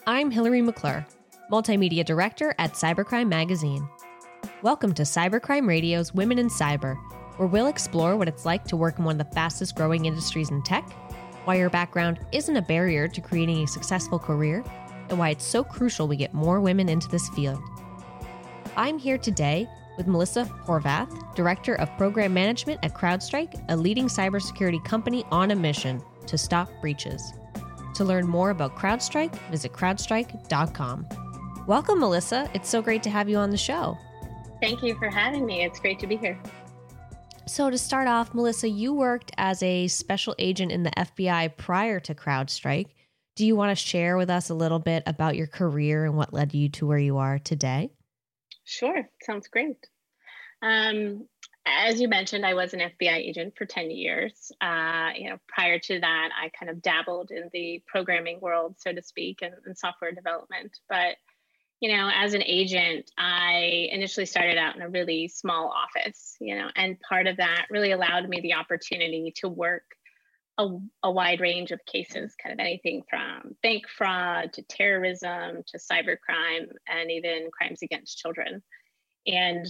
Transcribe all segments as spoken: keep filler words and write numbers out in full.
I'm Hillary McClure, Multimedia Director at Cybercrime Magazine. Welcome to Cybercrime Radio's Women in Cyber, where we'll explore what it's like to work in one of the fastest growing industries in tech, why your background isn't a barrier to creating a successful career, and why it's so crucial we get more women into this field. I'm here today with Melissa Horvath, Director of Program Management at CrowdStrike, a leading cybersecurity company on a mission to stop breaches. To learn more about CrowdStrike, visit crowdstrike dot com. Welcome, Melissa. It's so great to have you on the show. Thank you for having me. It's great to be here. So to start off, Melissa, you worked as a special agent in the F B I prior to CrowdStrike. Do you want to share with us a little bit about your career and what led you to where you are today? Sure. Sounds great. Um, as you mentioned, I was an F B I agent for ten years. Uh, you know, prior to that, I kind of dabbled in the programming world, so to speak, and, and software development. But, you know, as an agent, I initially started out in a really small office, you know, and part of that really allowed me the opportunity to work a, a wide range of cases, kind of anything from bank fraud to terrorism to cybercrime and even crimes against children. And,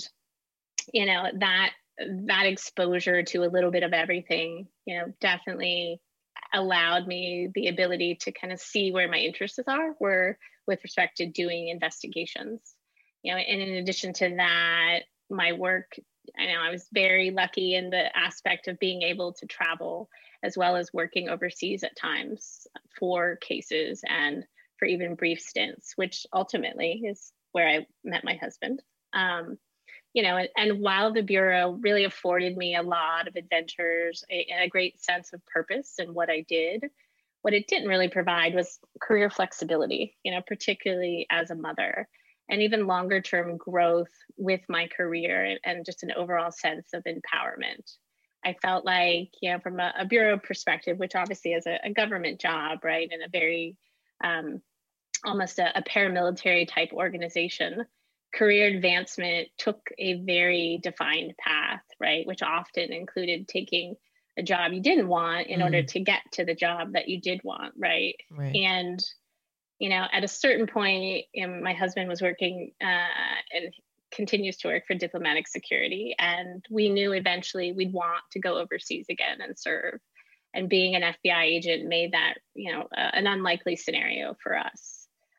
you know, that that exposure to a little bit of everything, you know, definitely allowed me the ability to kind of see where my interests are, were with respect to doing investigations. You know, and in addition to that, my work, I know I was very lucky in the aspect of being able to travel as well as working overseas at times for cases and for even brief stints, which ultimately is where I met my husband. Um, you know, and, and while the Bureau really afforded me a lot of adventures a, and a great sense of purpose in what I did, what it didn't really provide was career flexibility, you know, particularly as a mother, and even longer term growth with my career and, and just an overall sense of empowerment. I felt like, you know, from a, a Bureau perspective, which obviously is a, a government job, right, and a very um, almost a, a paramilitary type organization, career advancement took a very defined path, right, which often included taking a job you didn't want in mm. order to get to the job that you did want, right? Right. And, you know, at a certain point, you know, my husband was working uh, and continues to work for diplomatic security. And we knew eventually we'd want to go overseas again and serve. And being an F B I agent made that, you know, uh, an unlikely scenario for us.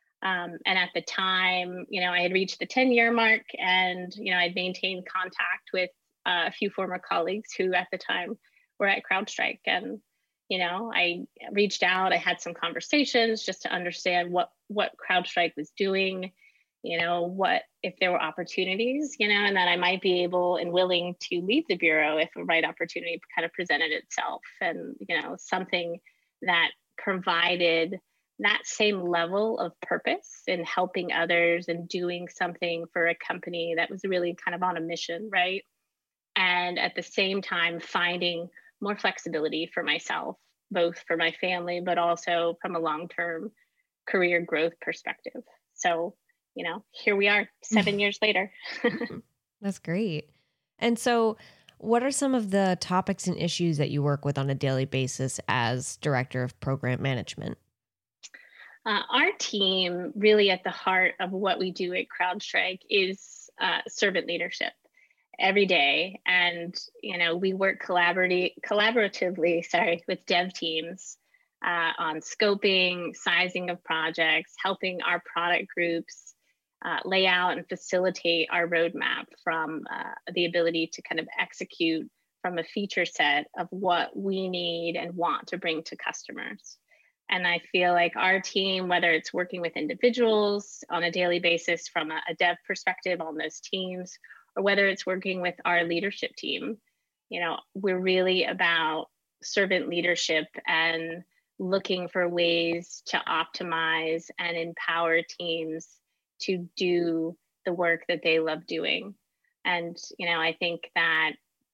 Um, and at the time, you know, I had reached the ten year mark and, you know, I'd maintained contact with uh, a few former colleagues who at the time were at CrowdStrike. And, you know, I reached out, I had some conversations just to understand what, what CrowdStrike was doing, you know, what, if there were opportunities, you know, and that I might be able and willing to leave the Bureau if the right opportunity kind of presented itself. And, you know, something that provided that same level of purpose in helping others and doing something for a company that was really kind of on a mission, right? And at the same time, finding more flexibility for myself, both for my family, but also from a long-term career growth perspective. So, you know, here we are seven years later. That's great. And so what are some of the topics and issues that you work with on a daily basis as Director of Program Management? Uh, our team, really at the heart of what we do at CrowdStrike, is uh, servant leadership every day. And, you know, we work collaboratively, collaboratively, sorry, with dev teams uh, on scoping, sizing of projects, helping our product groups uh, lay out and facilitate our roadmap from uh, the ability to kind of execute from a feature set of what we need and want to bring to customers. And I feel like our team, whether it's working with individuals on a daily basis from a, a dev perspective on those teams, or whether it's working with our leadership team, you know, we're really about servant leadership and looking for ways to optimize and empower teams to do the work that they love doing. And, you know, I think that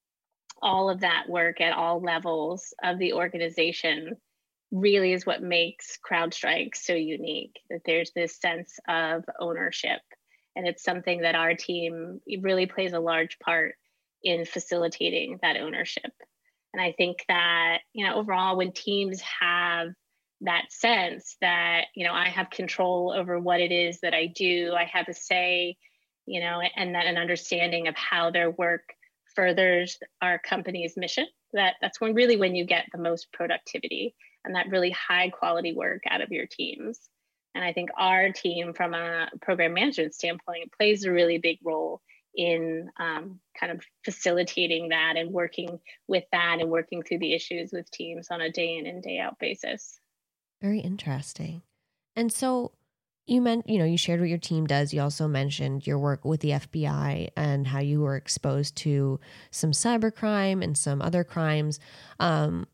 all of that work at all levels of the organization really is what makes CrowdStrike so unique, that there's this sense of ownership. And it's something that our team really plays a large part in facilitating that ownership. And I think that, you know, overall, when teams have that sense that, you know, I have control over what it is that I do. I have a say, you know, and that an understanding of how their work furthers our company's mission. That that's when really when you get the most productivity and that really high quality work out of your teams. And I think our team, from a program management standpoint, plays a really big role in um, kind of facilitating that and working with that and working through the issues with teams on a day in and day out basis. Very interesting. And so you meant, you know, you shared what your team does. You also mentioned your work with the F B I and how you were exposed to some cybercrime and some other crimes. Um,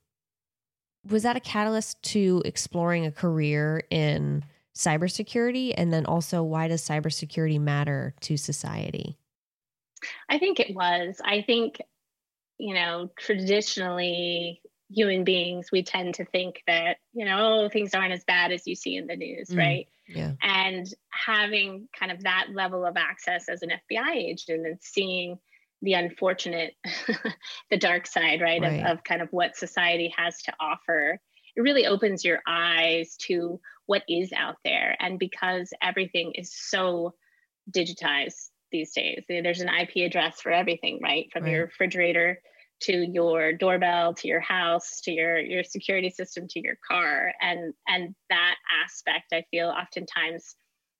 was that a catalyst to exploring a career in cybersecurity? And then also, why does cybersecurity matter to society? I think it was. I think, you know, traditionally, human beings, we tend to think that, you know, oh, things aren't as bad as you see in the news, mm, right? Yeah. And having kind of that level of access as an F B I agent and seeing the unfortunate, the dark side, right, right. Of, of kind of what society has to offer, it really opens your eyes to what is out there. And because everything is so digitized these days, there's an I P address for everything, right? From right. your refrigerator to your doorbell, to your house, to your, your security system, to your car. And, and that aspect, I feel oftentimes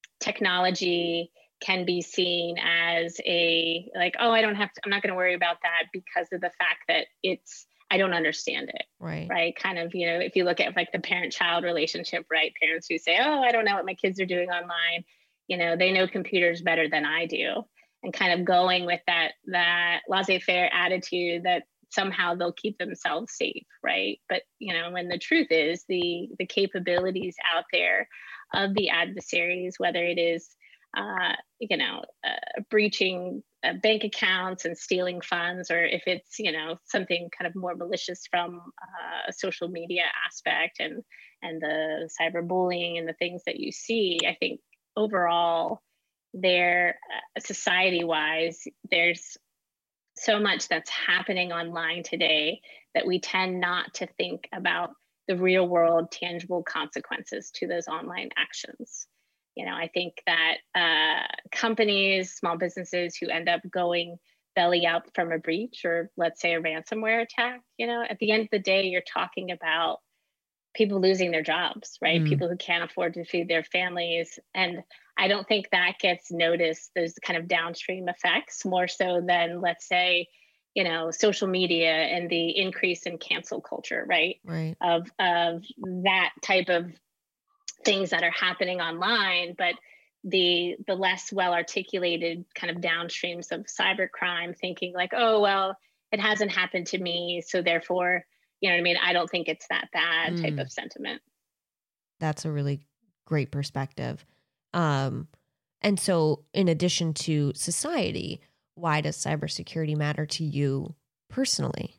technology can be seen as a, like, oh, I don't have to, I'm not going to worry about that because of the fact that it's, I don't understand it. Right. Right. Kind of, you know, if you look at like the parent-child relationship, right? Parents who say, oh, I don't know what my kids are doing online. You know, they know computers better than I do. And kind of going with that, that laissez-faire attitude that somehow they'll keep themselves safe, right? But, you know, when the truth is the, the capabilities out there of the adversaries, whether it is, uh, you know, uh, breaching uh, bank accounts and stealing funds, or if it's, you know, something kind of more malicious from uh, a social media aspect and, and the cyberbullying and the things that you see, I think overall, there, uh, society-wise, there's so much that's happening online today that we tend not to think about the real world tangible consequences to those online actions. You know, I think that uh, companies, small businesses who end up going belly up from a breach or let's say a ransomware attack, you know, at the end of the day, you're talking about people losing their jobs, right? Mm. People who can't afford to feed their families. And I don't think that gets noticed, those kind of downstream effects, more so than, let's say, you know, social media and the increase in cancel culture, right? Right. Of, of that type of things that are happening online, but the the less well-articulated kind of downstreams of cybercrime, thinking like, oh, well, it hasn't happened to me, so therefore, you know what I mean? I don't think it's that bad mm. type of sentiment. That's a really great perspective. Um, and so in addition to society, why does cybersecurity matter to you personally?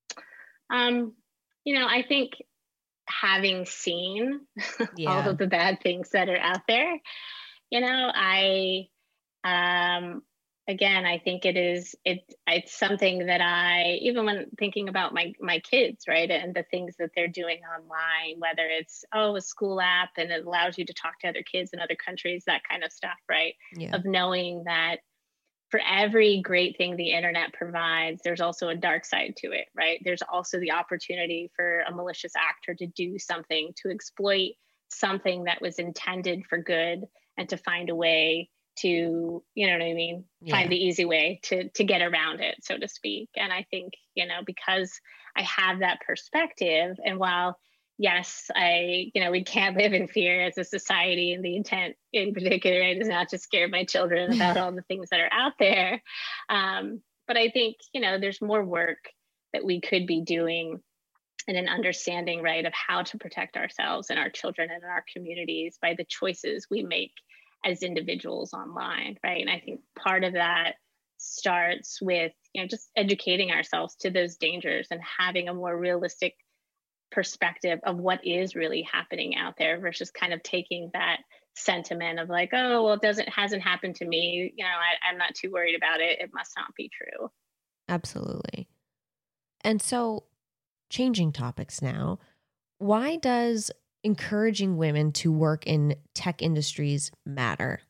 Um, you know, I think having seen yeah. all of the bad things that are out there, you know, I, um, again, I think it is, it, it's something that I, even when thinking about my, my kids, right, and the things that they're doing online, whether it's, oh, a school app and it allows you to talk to other kids in other countries, that kind of stuff, right, yeah. of knowing that for every great thing the internet provides, there's also a dark side to it, right? There's also the opportunity for a malicious actor to do something, to exploit something that was intended for good and to find a way to, you know what I mean? Yeah. Find the easy way to, to get around it, so to speak. And I think, you know, because I have that perspective, and while yes, I, you know, we can't live in fear as a society, and the intent in particular, right, is not to scare my children about all the things that are out there. Um, but I think, you know, there's more work that we could be doing and an understanding, right, of how to protect ourselves and our children and our communities by the choices we make as individuals online, right? And I think part of that starts with, you know, just educating ourselves to those dangers and having a more realistic perspective of what is really happening out there versus kind of taking that sentiment of like, oh, well, it doesn't hasn't happened to me, you know, I, I'm not too worried about it, it must not be true. Absolutely. And so changing topics now, why does encouraging women to work in tech industries matter?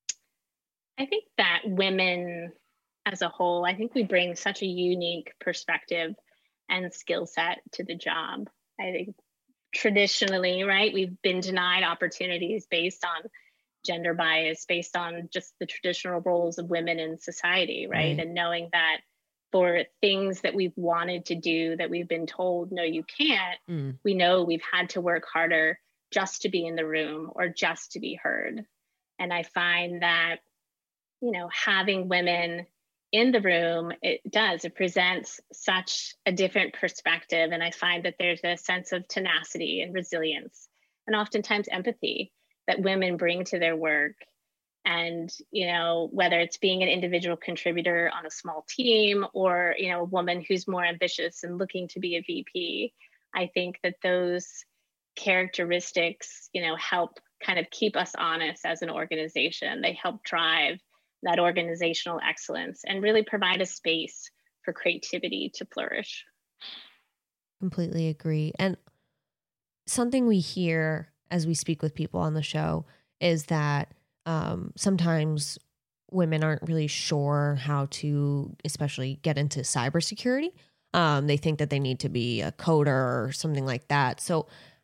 I think that women as a whole, I think we bring such a unique perspective and skill set to the job. I think traditionally, right, we've been denied opportunities based on gender bias, based on just the traditional roles of women in society, right? right? And knowing that for things that we've wanted to do that we've been told, no, you can't, mm. we know we've had to work harder just to be in the room or just to be heard. And I find that, you know, having women in the room, it does, it presents such a different perspective. And I find that there's a sense of tenacity and resilience and oftentimes empathy that women bring to their work. And, you know, whether it's being an individual contributor on a small team or, you know, a woman who's more ambitious and looking to be a V P, I think that those characteristics, you know, help kind of keep us honest as an organization. They help drive that organizational excellence and really provide a space for creativity to flourish. Completely agree. And something we hear as we speak with people on the show is that um, sometimes women aren't really sure how to, especially get into cybersecurity. Um, they think that they need to be a coder or something like that. So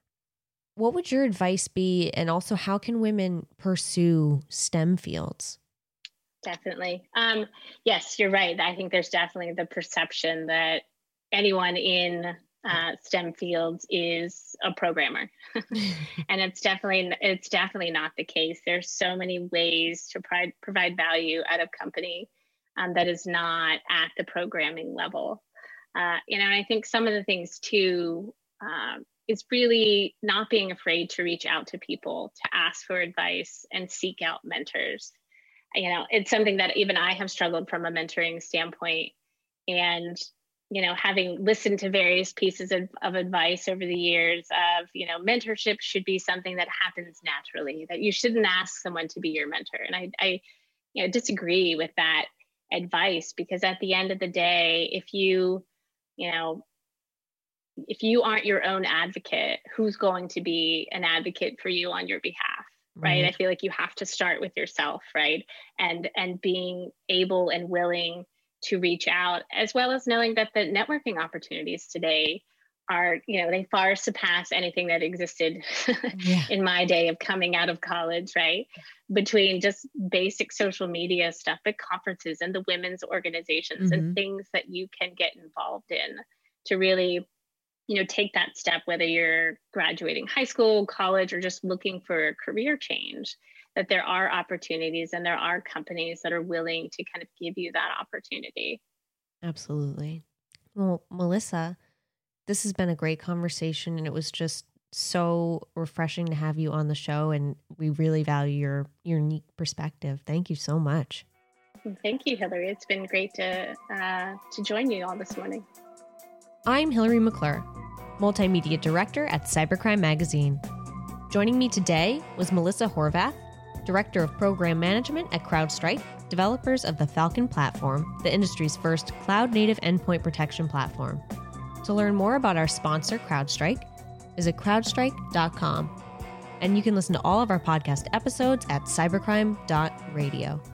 what would your advice be? And also, how can women pursue STEM fields? Definitely. Um, yes, you're right. I think there's definitely the perception that anyone in uh, STEM fields is a programmer, and it's definitely it's definitely not the case. There's so many ways to provide provide value at a company um, that is not at the programming level. Uh, you know, and I think some of the things too um, is really not being afraid to reach out to people, to ask for advice, and seek out mentors. You know, it's something that even I have struggled from a mentoring standpoint. And, you know, having listened to various pieces of, of advice over the years of, you know, mentorship should be something that happens naturally, that you shouldn't ask someone to be your mentor. And I, I you know, disagree with that advice, because at the end of the day, if you, you know, if you aren't your own advocate, who's going to be an advocate for you on your behalf? Right. right. I feel like you have to start with yourself, right? And and being able and willing to reach out, as well as knowing that the networking opportunities today are, you know, they far surpass anything that existed yeah. in my day of coming out of college, right? Between just basic social media stuff, but conferences and the women's organizations mm-hmm. and things that you can get involved in to really, you know, take that step, whether you're graduating high school, college, or just looking for a career change, that there are opportunities and there are companies that are willing to kind of give you that opportunity. Absolutely. Well, Melissa, this has been a great conversation, and it was just so refreshing to have you on the show, and we really value your, your unique perspective. Thank you so much. Thank you, Hillary. It's been great to uh, to join you all this morning. I'm Hillary McClure, Multimedia Director at Cybercrime Magazine. Joining me today was Melissa Horvath, Director of Program Management at CrowdStrike, developers of the Falcon platform, the industry's first cloud-native endpoint protection platform. To learn more about our sponsor, CrowdStrike, visit crowdstrike dot com. And you can listen to all of our podcast episodes at cybercrime dot radio.